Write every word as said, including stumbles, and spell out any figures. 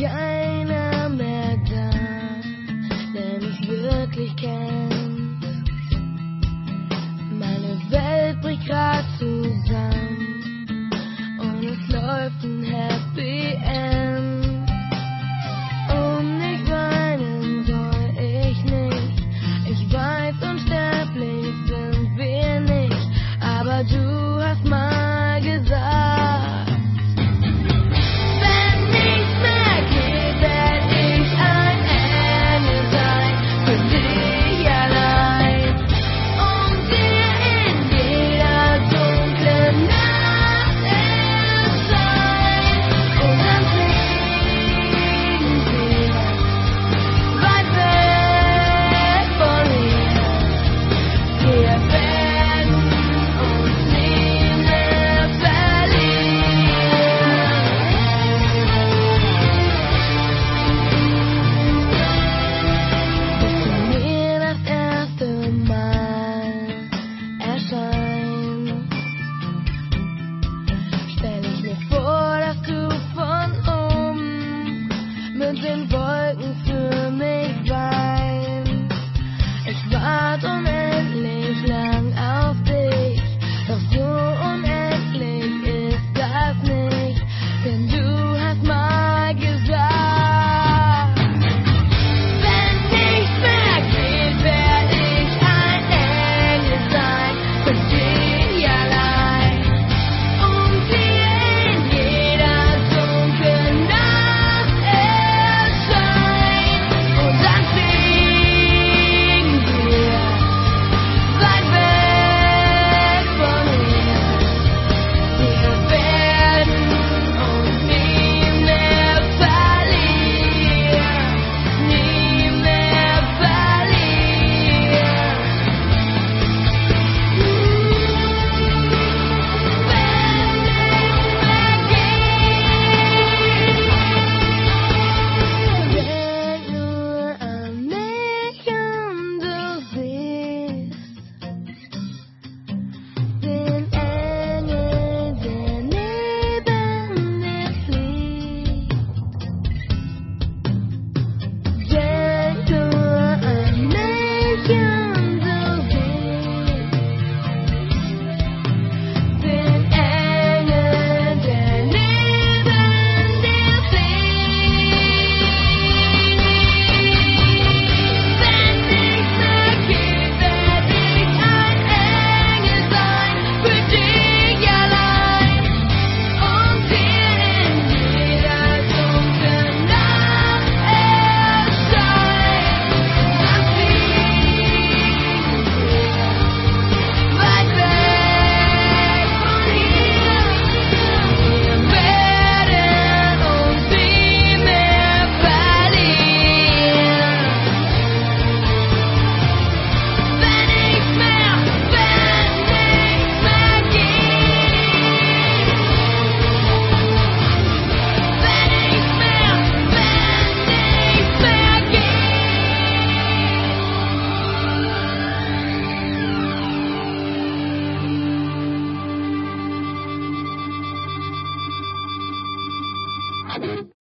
keiner mehr da, der mich wirklich kennt. Meine Welt bricht grad zusammen und es läuft ein Happy End. Und nicht weinen soll ich nicht, ich weiß, unsterblich sind wir nicht, aber du hast mal gesagt, mit den Wolken für mich weint. Ich warte unendlich lang.